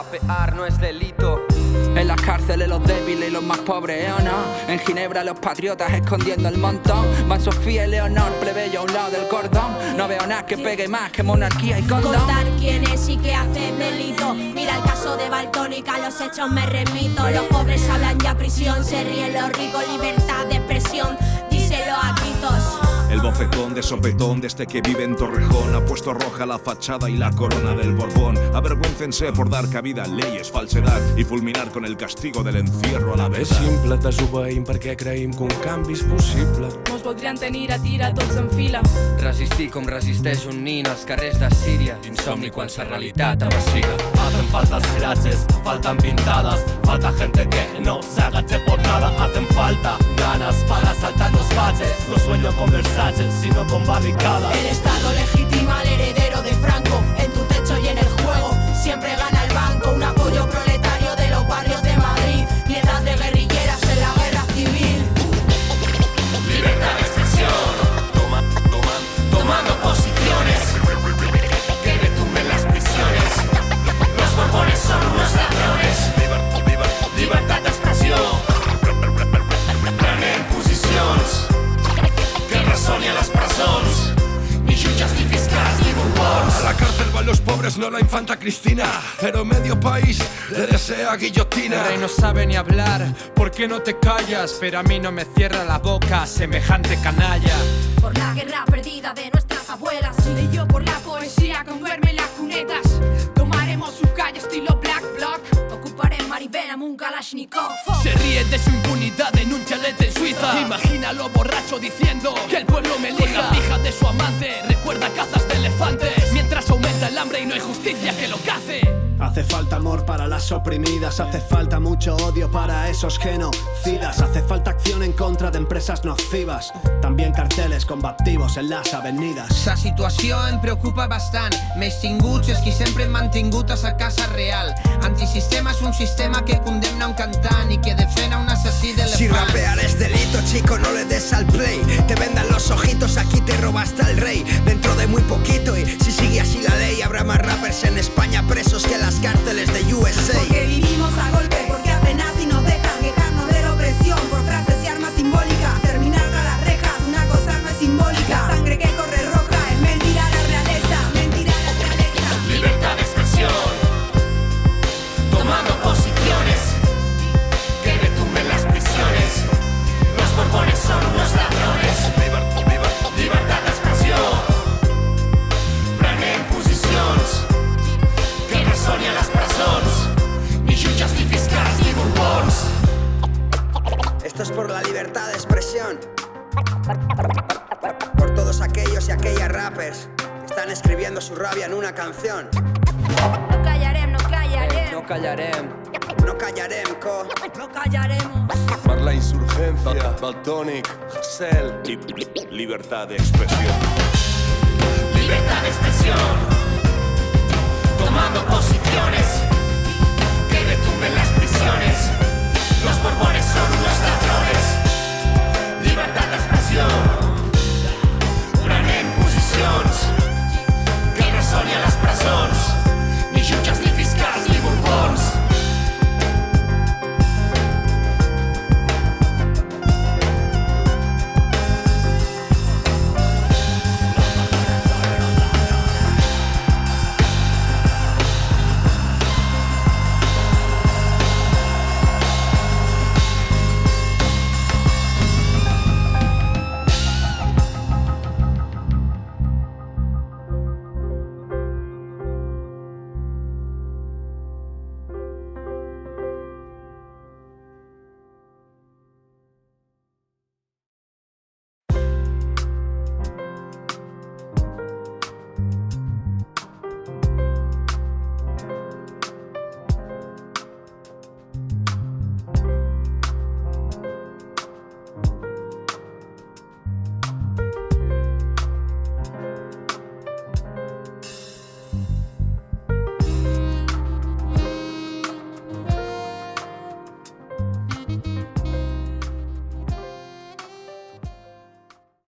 Rapear no es delito. En las cárceles los débiles y los más pobres, ¿o no? En Ginebra los patriotas escondiendo el montón. Van Sofía y Leonor, plebeyo a un lado del cordón. No veo nada que pegue más que monarquía y condón. Contar quién es y qué hace delito. Mira el caso de Baltónica, a los hechos me remito. Los pobres hablan ya prisión, se ríen los ricos, libertad de expresión. Díselo a gritos. El bofetón de sopetón de este que vive en Torrejón ha puesto roja la fachada y la corona del Borbón. Avergüéncense por dar cabida a leyes, falsedad i fulminar con el castigo del encierro a la És verdad. simple, desobeïm perquè creïm que un canvi és possible. Mos voldrien tenir a tira tots en fila. Resistir com resisteix un nin als carrers de Síria. Insomni quan sa realitat avacila. Hacen faltas frases, faltan pintadas. Falta gente que no se agache por nada. Hacen falta ganas para saltar los baches. No sueño con Versace, sino con barricadas. El Estado legitima al heredero de Franco. En tu techo y en el juego siempre gana el banco. Un apoyo proletario de los barrios de Madrid. Nietas de guerrilleras en la guerra civil. Libertad de expresión. Tomando posiciones. Que retumben las prisiones. Los borbones son unos ladrones. Libertad de expresión. Prenen posicions. Que resoni a les presons. Ni jutges, ni fiscals, ni borbons. A la cárcel van los pobres, no la infanta Cristina, pero medio país le desea guillotina. El rey no sabe ni hablar, ¿por qué no te callas? Pero a mí no me cierra la boca semejante canalla. Por la guerra perdida de nuestras abuelas. Y yo por la poesía que duerme en las cunetas. Tomaremos su calle estilo Black Bloc. Ocuparé Maribel un Kalashnikov. Se ríe de su impunidad en un chalet en Suiza. Imagínalo borracho diciendo que el pueblo me elija. Con la pija de su amante recuerda cazas de elefantes. Mientras aumenta el hambre y no hay justicia que lo cace. Hace falta amor para las oprimidas, hace falta mucho odio para esos genocidas, hace falta acción en contra de empresas nocivas, también carteles combativos en las avenidas. La situació em preocupa bastant, més tinguts és qui sempre hem mantingut a sa casa real. Antisistema és un sistema que condemna un cantant i que defena un assassí d'elefants. Si rapear es delito, chico, no le des al play. Te vendan los ojitos, aquí te robaste al rey. Dentro de muy poquito, y si sigue así la ley, habrá más rappers en España presos que en las cárceles de USA. Porque vivimos a golpe, porque apenas si nos dejan quejarnos de la opresión por frases y armas simbólicas. Terminar tras las rejas, una cosa no es simbólica. La sangre que corre roja es mentira a la realeza, mentira a la realeza. Libertad de expresión. Tomando posiciones. Que retumben las prisiones. Los borbones son unos ladrones. Libertad de expresión. Prenen posicions. Que resoni a les presons. Ni jutges, ni fiscals, ni borbons. Esto es por la libertad de expresión. Por todos aquellos y aquellas rappers que están escribiendo su rabia en una canción. No callarem, no callarem. No callarem. No callarem, co. No callaremos. Per la insurgencia, Baltònic, Hassel i libertad de expresión. Libertad de expresión. Tomando posiciones. Que retumben las prisiones. Los borbones son unos ladrones.